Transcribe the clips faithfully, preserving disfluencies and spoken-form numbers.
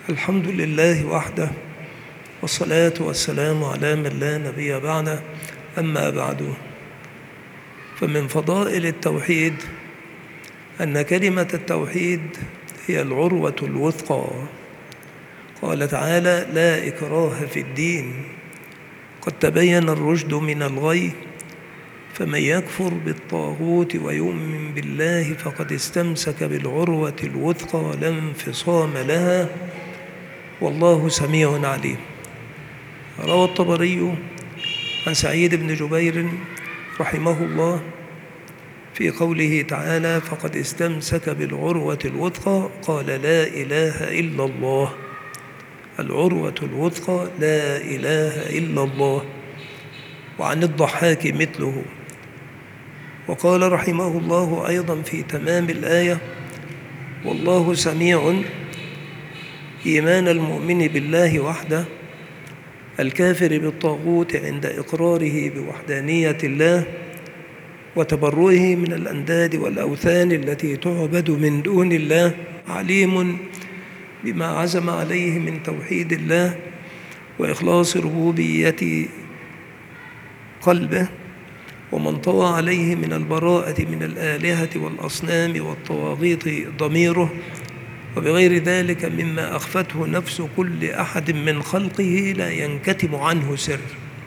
الحمد لله وحده، والصلاة والسلام على من لا نبي بعده. أما بعد، فمن فضائل التوحيد أن كلمة التوحيد هي العروة الوثقى. قال تعالى: لا إكراه في الدين، قد تبين الرشد من الغي، فمن يكفر بالطاغوت ويؤمن بالله فقد استمسك بالعروة الوثقى لا انفصام لها، والله سميع عليم. روى الطبري عن سعيد بن جبير رحمه الله في قوله تعالى: فقد استمسك بالعروة الوثقى، قال: لا إله إلا الله. العروة الوثقى لا إله إلا الله. وعن الضحاك مثله. وقال رحمه الله أيضا في تمام الآية: والله سميع، إيمان المؤمن بالله وحده، الكافر بالطاغوت عند إقراره بوحدانية الله وتبرؤه من الأنداد والأوثان التي تعبد من دون الله، عليم بما عزم عليه من توحيد الله وإخلاص ربوبية قلبه، ومن طوى عليه من البراءة من الآلهة والأصنام والطواغيت ضميره، وبغير ذلك مما أخفته نفس كل أحد من خلقه لا ينكتم عنه سر.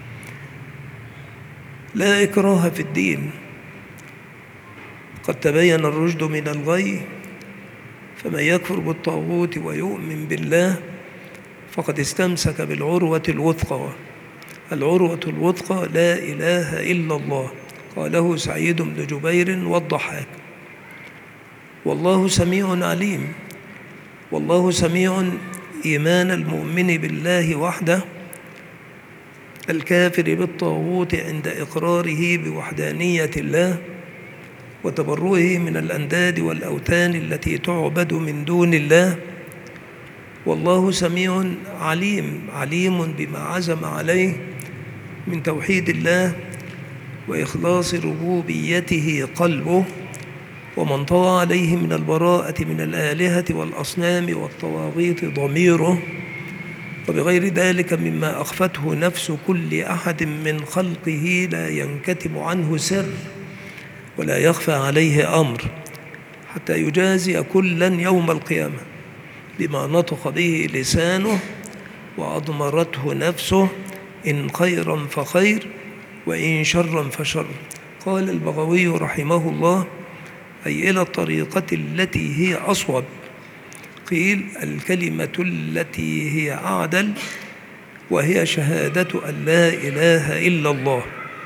لا إكراه في الدين، قد تبين الرشد من الغي، فمن يكفر بالطاغوت ويؤمن بالله فقد استمسك بالعروة الوثقى. العروة الوثقى لا إله إلا الله. قاله سعيد بن جبير والضحاك. والله سميع عليم. والله سميع، إيمان المؤمن بالله وحده، الكافر بالطاغوت عند إقراره بوحدانية الله وتبرؤه من الأنداد والأوثان التي تعبد من دون الله. والله سميع عليم، عليم بما عزم عليه من توحيد الله وإخلاص ربوبيته قلبه، ومن طوى عليه من البراءة من الآلهة والأصنام والطواغيت ضميره، وبغير ذلك مما أخفته نفس كل أحد من خلقه لا ينكتم عنه سر ولا يخفى عليه أمر، حتى يجازي كلا يوم القيامة بما نطق به لسانه وأضمرته نفسه، إن خيرا فخير وإن شرا فشر. قال البغوي رحمه الله: أي إلى الطريقة التي هي أصوب. قيل: الكلمة التي هي أعدل، وهي شهادة أن لا إله إلا الله.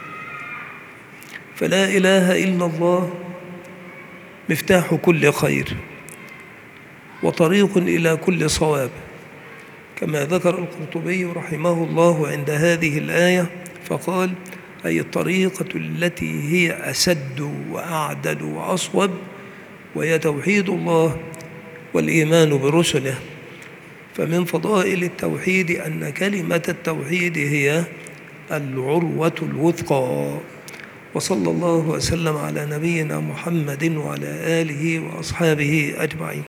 فلا إله إلا الله مفتاح كل خير وطريق إلى كل صواب، كما ذكر القرطبي رحمه الله عند هذه الآية فقال: أي الطريقة التي هي أسد وأعدل وأصوب، وهي توحيد الله والإيمان برسله. فمن فضائل التوحيد أن كلمة التوحيد هي العروة الوثقى. وصلى الله وسلم على نبينا محمد وعلى آله وأصحابه أجمعين.